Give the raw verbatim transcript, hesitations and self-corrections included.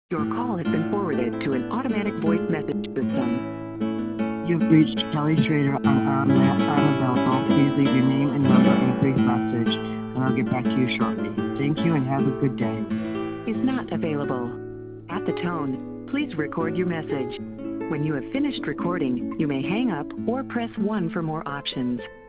Your call has been forwarded to an automatic voice message system. You've reached Kelly Schrader. I'm unavailable. Please leave your name and number in a brief message, and I'll get back to you shortly. Thank you and have a good day. Is not available. At the tone, please record your message. When you have finished recording, you may hang up or press one for more options.